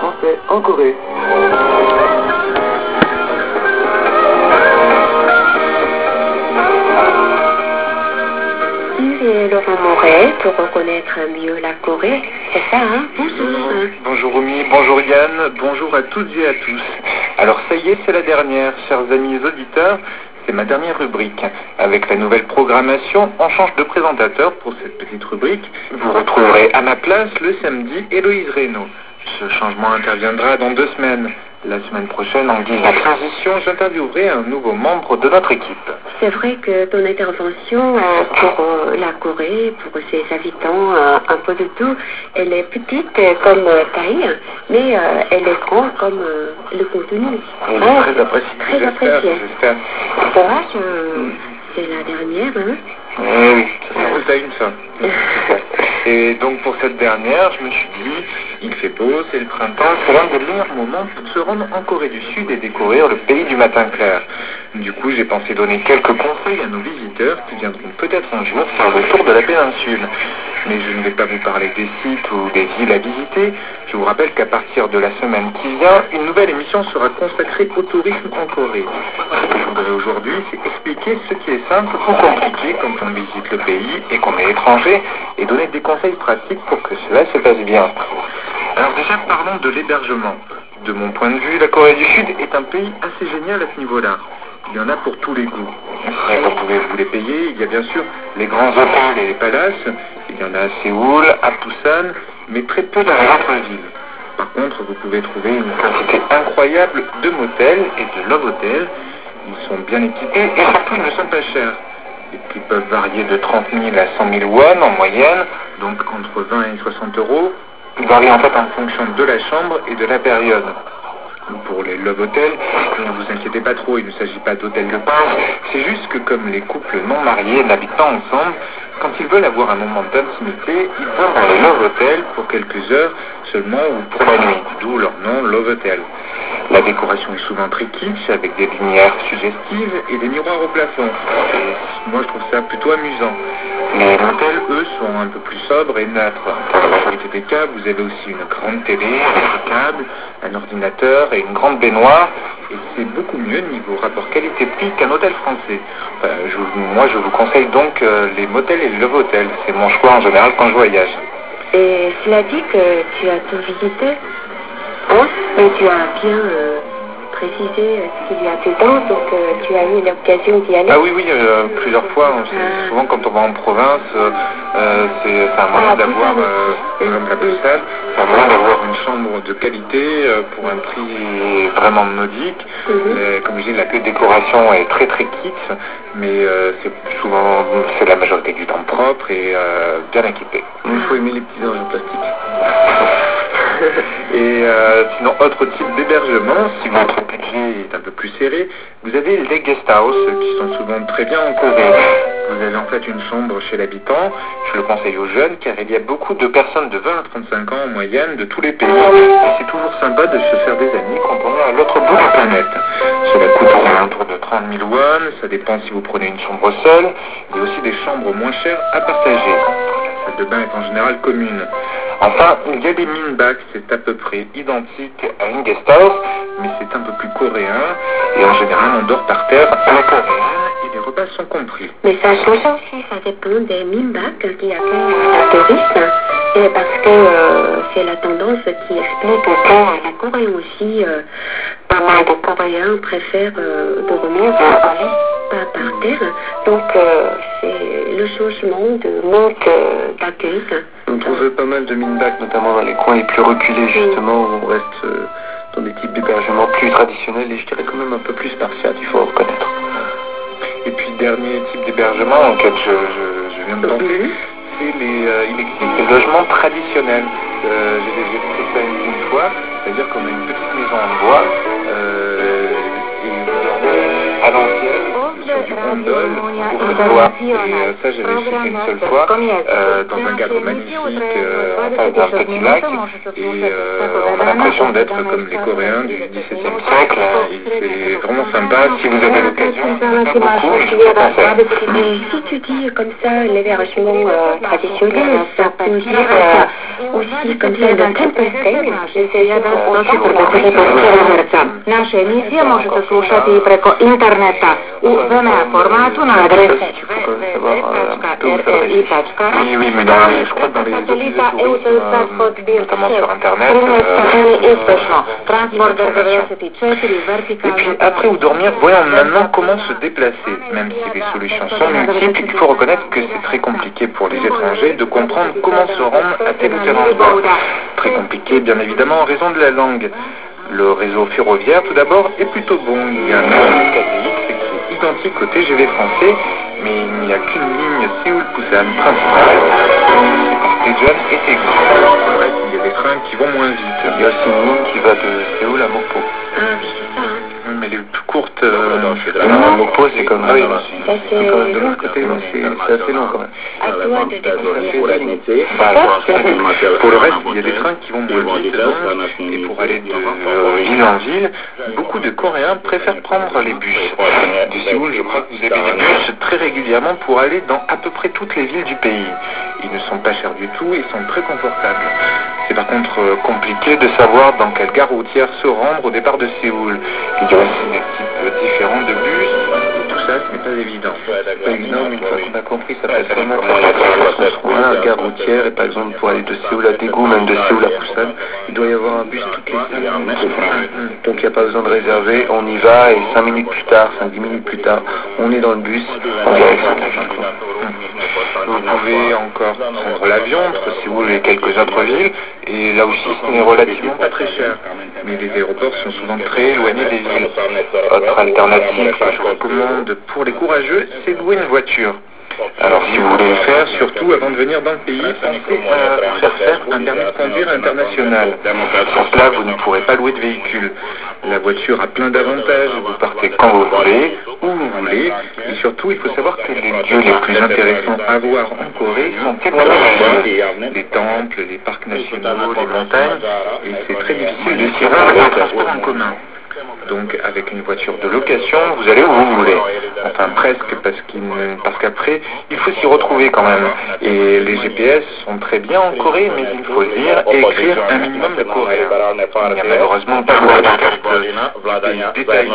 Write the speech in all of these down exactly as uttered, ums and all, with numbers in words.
français en Corée. Tu es Laurent Moret pour reconnaître mieux la Corée, c'est ça, hein? Bonjour. Bonjour Oumi, bonjour Yann, bonjour à toutes et à tous. Alors ça y est, c'est la dernière, chers amis auditeurs, c'est ma dernière rubrique. Avec la nouvelle programmation, on change de présentateur pour cette petite rubrique. Vous retrouverez à ma place le samedi Héloïse Reynaud. Ce changement interviendra dans deux semaines. La semaine prochaine, en guise de transition, j'interviewerai un nouveau membre de notre équipe. C'est vrai que ton intervention euh, pour euh, la Corée, pour ses habitants, euh, un peu de tout, elle est petite euh, comme euh, taille, mais euh, elle est grande comme euh, le contenu. Elle Ouais, est très appréciée. Très j'espère, appréciée. j'espère. C'est vrai que euh, c'est la dernière, hein? Oui, oui, ça roule à une fin. Et donc pour cette dernière, je me suis dit, il fait beau, c'est le printemps, c'est l'un des meilleurs moments pour se rendre en Corée du Sud et découvrir le pays du matin clair. Du coup, j'ai pensé donner quelques conseils à nos visiteurs qui viendront peut-être un jour faire le tour de la péninsule. Mais je ne vais pas vous parler des sites ou des villes à visiter. Je vous rappelle qu'à partir de la semaine qui vient, une nouvelle émission sera consacrée au tourisme en Corée. Ce que je voudrais aujourd'hui, c'est expliquer ce qui est simple ou compliqué quand on visite le pays et qu'on est étranger, et donner des conseils pratiques pour que cela se passe bien. Alors déjà, parlons de l'hébergement. De mon point de vue, la Corée du Sud est un pays assez génial à ce niveau-là. Il y en a pour tous les goûts. Et vous pouvez vous les payer. Il y a bien sûr les grands hôtels et les palaces. Il y en a à Séoul, à Busan, mais très peu dans les autres villes. Par contre, vous pouvez trouver une quantité incroyable de motels et de love hotels. Ils sont bien équipés et surtout ils ne sont pas chers. Les prix peuvent varier de trente mille à cent mille won en moyenne, donc entre vingt et soixante euros. Ils varient en fait en fonction de la chambre et de la période. Pour les love hotels, ne vous inquiétez pas trop, il ne s'agit pas d'hôtels de pauvres, c'est juste que comme les couples non mariés n'habitent pas ensemble, quand ils veulent avoir un moment d'intimité, ils vont dans les love hotels pour quelques heures seulement ou pour la nuit, d'où leur nom love hotel. La décoration est souvent très kitsch avec des lumières suggestives et des miroirs au plafond. Et moi je trouve ça plutôt amusant. Les motels, eux, sont un peu plus sobres et neutres. Pour la majorité des cas, vous avez aussi une grande télé, un câble, un ordinateur et une grande baignoire. Et c'est beaucoup mieux niveau rapport qualité-prix qu'un hôtel français. Enfin, je, moi, je vous conseille donc euh, les motels et les love hotels. C'est mon choix en général quand je voyage. Et cela dit que tu as tout visité, hein? Et tu as bien euh, précisé ce qu'il y a dedans, donc euh, tu as eu l'occasion d'y aller. Ah oui, oui, euh, plusieurs fois. On sait, Ah. Souvent quand on va en province, euh, euh, c'est, c'est un moyen Ah, d'avoir, Busan euh, aussi. comme la Busan, c'est un moyen d'avoir une chambre de qualité euh, pour un prix vraiment modique. Mhm. Les- comme je dis, la décoration est très très kitsch, mais euh, c'est souvent, c'est la majorité du temps propre et euh, bien équipé. Il faut aimer les petits anges en plastique. Et euh, sinon, autre type d'hébergement, si votre budget est un peu plus serré, vous avez les guest house qui sont souvent très bien en Corée. Vous avez en fait une chambre chez l'habitant, je le conseille aux jeunes car il y a beaucoup de personnes de vingt à trente-cinq ans en moyenne de tous les pays. Et c'est toujours sympa de se faire des amis quand on est à l'autre bout de la planète. Cela coûte aux alentours de trente mille won, ça dépend si vous prenez une chambre seule. Il y a aussi des chambres moins chères à partager. La salle de bain est en général commune. Enfin, il y a des minbak, c'est à peu près identique à une guest house, mais c'est un peu plus coréen, et en général on dort par terre à la coréenne, et les repas sont compris. Mais ça change aussi, ça dépend des minbak qui accueillent les touristes, et parce que euh, c'est la tendance qui explique que la Corée aussi, euh, pas mal de Coréens préfèrent euh, dormir en lit, pas par terre, donc euh, c'est le changement de mode euh, d'accueil. On trouve pas mal de minbak, notamment dans les coins les plus reculés, justement, où on reste euh, dans des types d'hébergement plus traditionnels et je dirais quand même un peu plus spartiates, il faut le reconnaître. Et puis, dernier type d'hébergement auquel je, je, je viens de penser, c'est les, euh, il existe des logements traditionnels. Euh, j'ai déjà fait ça une, une fois, c'est-à-dire qu'on a une petite maison en bois, euh, et vous dormez à l'ancienne. Oh, le sur du handball pour voir. Et euh, ça, j'avais fait une seule fois euh, dans un cadre magnifique, euh, enfin dans un petit lac. Et euh, on a l'impression d'être comme les Coréens du dix-septième siècle. Et c'est vraiment sympa. Si vous avez l'occasion, c'est pas beaucoup, mais je vous conseille. Mais si tu dis comme ça l'hébergement euh, traditionnel, ça peut dire euh, aussi comme ça le Temple Stay. Naše emisije možete slušati i preko interneta u V M A formatu na adresi w w w tačka r r i tačka r Oui, oui, mais dans les, je crois que dans les autres euh, notamment sur Internet. Euh, et puis après où dormir, voyons maintenant comment se déplacer. Même si les solutions sont multiples, il faut reconnaître que c'est très compliqué pour les étrangers de comprendre comment se rendre à tel ou tel endroit. Très compliqué, bien évidemment, en raison de la langue. Le réseau ferroviaire, tout d'abord, est plutôt bon. Il y a un numéro K T X qui est identique au T G V français, mais il n'y a qu'une ligne Séoul-Busan principale, Daejeon et Daegu. Le reste, il y a des trains qui vont moins vite. Il y a aussi une ligne qui va de Séoul à Mokpo. Ah oui, c'est ça. Hein. Mais les plus courtes, euh, non, Mokpo, c'est comme ah, oui, c'est quand même de l'autre côté, mais c'est assez long quand même. À toi de découvrir. Pour le reste, il y a des trains qui vont moins vite, donc, et pour aller de euh, ville en ville, beaucoup de Coréens préfèrent prendre les bus. De Séoul, je crois que vous avez des bus très régulièrement pour aller dans à peu près toutes les villes du pays. Ils ne sont pas chers du tout et sont très confortables. C'est par contre euh, compliqué de savoir dans quelle gare routière se rendre au départ de Séoul. Il y a aussi des types différents de bus. Tout ça, ce n'est pas évident. C'est pas évident, mais une fois qu'on a compris, ça peut être pas mal. On se trouve à la gare routière et par exemple pour aller de Séoul à Daegu, même de Séoul à Busan, il doit y avoir un bus toutes les cinq minutes. Donc il n'y a pas besoin de réserver, on y va et cinq minutes plus tard, cinq dix minutes plus tard, on est dans le bus en direction de la ville. Vous pouvez encore prendre l'avion entre Séoul et quelques autres villes, et là aussi ce n'est relativement pas très cher. Mais les aéroports sont souvent très éloignés des villes. Autre alternative que je recommande pour les courageux, c'est louer une voiture. Alors si vous voulez le faire, surtout avant de venir dans le pays, pensez à faire faire un permis de conduire international. Sans cela, vous ne pourrez pas louer de véhicule. La voiture a plein d'avantages, vous partez quand vous voulez, où vous voulez, et surtout il faut savoir que les lieux les plus intéressants à voir en Corée sont quelques les temples, les parcs nationaux, les montagnes, et c'est très difficile de s'y rendre en transport en commun. Donc avec une voiture de location, vous allez où vous voulez. Enfin presque, parce qu'il parce qu'après, il faut s'y retrouver quand même. Et les G P S sont très bien en Corée, mais il faut lire et écrire un minimum de coréen. Il n'y a malheureusement pas de carte détaillée,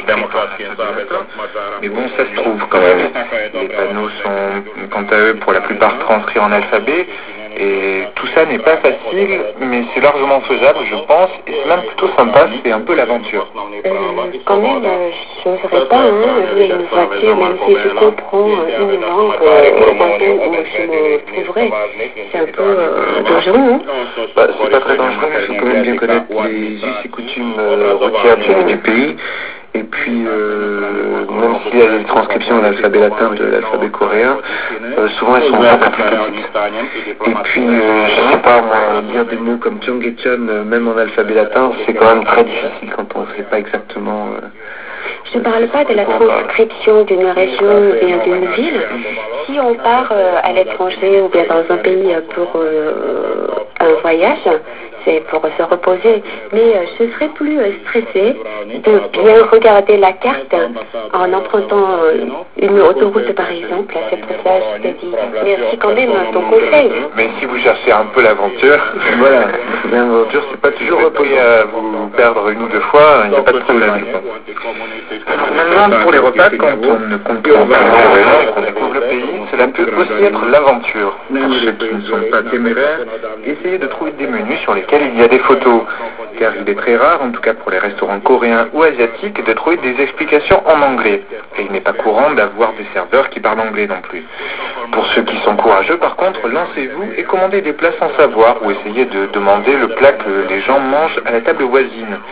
mais bon, ça se trouve quand même. Les panneaux sont, quant à eux, pour la plupart transcrits en alphabet. Et tout ça n'est pas facile, mais c'est largement faisable, je pense, et c'est même plutôt sympa, c'est un peu l'aventure. Euh, quand même, euh, je n'oserais pas hein, louer une voiture, même si je comprends euh, une langue euh, où je me trouverais. C'est un peu euh, dangereux, hein. Bah, c'est pas très dangereux, mais il faut quand même bien connaître les us et coutumes euh, routières du, du pays. Et puis, euh, même s'il y a des transcriptions de l'alphabet latin de l'alphabet coréen, euh, souvent elles sont beaucoup plus petites. Et puis, euh, je sais pas, moi, lire des mots comme Cheonggyecheon, euh, même en alphabet latin, c'est quand même très difficile quand on ne sait pas exactement... Euh, Je ne parle pas de la transcription d'une région ou bien d'une ville. Si on part euh, à l'étranger ou bien dans un pays pour euh, un voyage, c'est pour se reposer. Mais euh, je serais plus euh, stressée de bien regarder la carte en empruntant euh, une autoroute par exemple. C'est pour ça que je te dis merci quand même à ton conseil. Mais si vous cherchez un peu l'aventure, voilà, l'aventure c'est pas toujours reposé à vous perdre une ou deux fois, il n'y a pas de problème. Maintenant, pour les repas, quand on ne comprend pas et qu'on découvre le pays, cela peut aussi être l'aventure. Pour ceux qui ne sont pas téméraires, essayez de trouver des menus sur lesquels il y a des photos. Car il est très rare, en tout cas pour les restaurants coréens ou asiatiques, de trouver des explications en anglais. Et il n'est pas courant d'avoir des serveurs qui parlent anglais non plus. Pour ceux qui sont courageux, par contre, lancez-vous et commandez des plats sans savoir ou essayez de demander le plat que les gens mangent à la table voisine.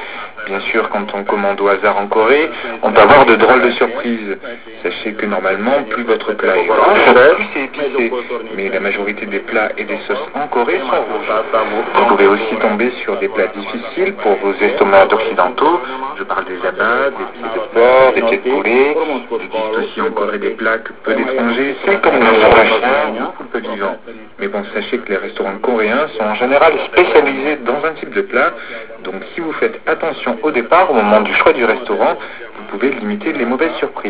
Bien sûr, quand on commande au hasard en Corée, on peut avoir de drôles de surprises. Sachez que normalement, plus votre plat est rouge, plus c'est épicé. Mais la majorité des plats et des sauces en Corée sont rouges. Vous pouvez aussi tomber sur des plats difficiles pour vos estomacs occidentaux. Je parle des abats, des pieds de porc, des pieds de poulet. Il existe aussi en Corée des plats que peu d'étrangers, c'est comme le chien ou le vivant. Mais bon, sachez que les restaurants coréens sont en général spécialisés dans un type de plat. Donc si vous faites attention au départ, au moment du choix du restaurant, vous pouvez limiter les mauvaises surprises.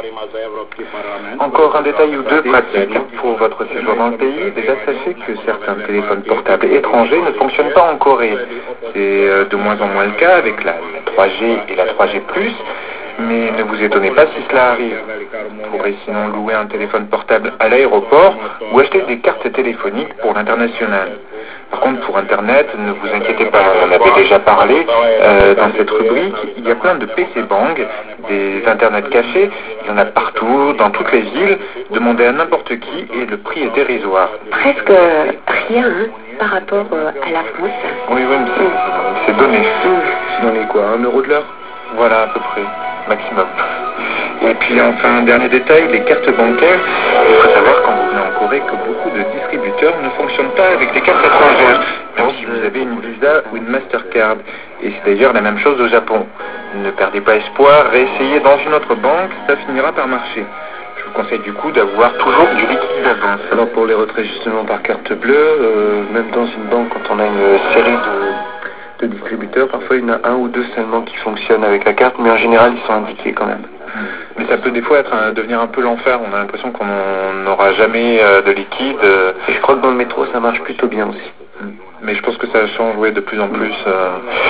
Encore un détail ou deux pratique pour votre séjour dans le pays. Déjà, sachez que certains téléphones portables étrangers ne fonctionnent pas en Corée. C'est de moins en moins le cas avec la trois G et la trois G plus, mais ne vous étonnez pas si cela arrive. Vous pourrez sinon louer un téléphone portable à l'aéroport ou acheter des cartes téléphoniques pour l'international. Par contre, pour Internet, ne vous inquiétez pas, on en avait déjà parlé euh, dans cette rubrique, il y a plein de P C Bang, des Internet cachés, il y en a partout, dans toutes les villes, demandez à n'importe qui et le prix est dérisoire. Presque rien hein, par rapport euh, à la France. Oui, oui, mais c'est, c'est donné. C'est donné quoi, un euro de l'heure? Voilà, à peu près, maximum. Et puis enfin, un dernier détail, les cartes bancaires. Il faut savoir quand vous venez en Corée que beaucoup de distributeurs ne fonctionnent pas avec des cartes étrangères, même si vous avez une Visa ou une Mastercard. Et c'est d'ailleurs la même chose au Japon. Ne perdez pas espoir, réessayez dans une autre banque, ça finira par marcher. Je vous conseille du coup d'avoir toujours du liquide d'avance. Alors pour les retraits justement par carte bleue, euh, même dans une banque, quand on a une série de, de distributeurs, parfois il y en a un ou deux seulement qui fonctionnent avec la carte, mais en général ils sont indiqués quand même. Mais ça peut des fois être un, devenir un peu l'enfer, on a l'impression qu'on n'aura jamais euh, de liquide. Euh... Et je crois que dans le métro ça marche plutôt bien aussi. Mais je pense que ça change ouais, de plus en plus. Euh...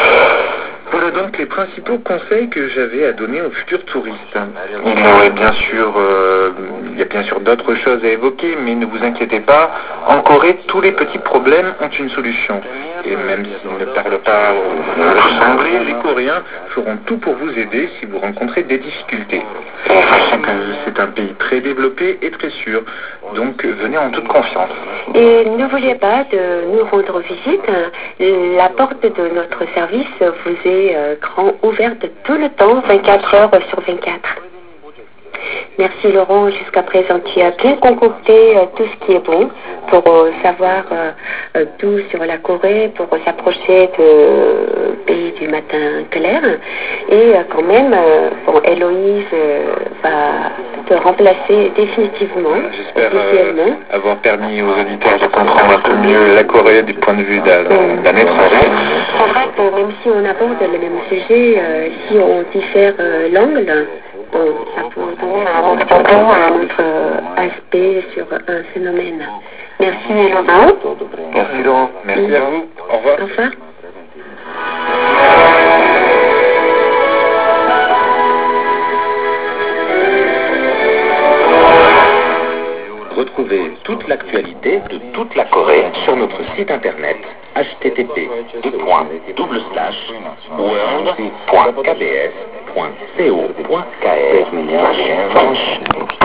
Voilà donc les principaux conseils que j'avais à donner aux futurs touristes. Il y aurait bien sûr, euh, il y a bien sûr d'autres choses à évoquer, mais ne vous inquiétez pas, en Corée, tous les petits problèmes ont une solution. Et même s'ils ne parlent pas tous anglais, les Coréens feront tout pour vous aider si vous rencontrez des difficultés. Sachez que c'est un pays très développé et très sûr, donc venez en toute confiance. Et n'oubliez pas de nous rendre visite. La porte de notre service vous est euh, grand ouverte tout le temps, vingt-quatre heures sur vingt-quatre. Merci Laurent, jusqu'à présent tu as bien concocté euh, tout ce qui est bon pour euh, savoir euh, euh, tout sur la Corée, pour euh, s'approcher du pays du matin clair. Et euh, quand même, euh, bon, Héloïse euh, va te remplacer définitivement. J'espère euh, avoir permis aux auditeurs de comprendre un peu mieux la Corée du point de vue d'un, d'un étranger. C'est vrai que même si on aborde le même sujet, euh, si on diffère euh, l'angle, bon, ça peut donner un autre aspect sur un phénomène. Merci Laurent. Merci Laurent. Merci à vous. Au revoir. Au revoir. Retrouvez toute l'actualité de toute la Corée sur notre site internet h t t p deux points double slash world point k b s point co point k r slash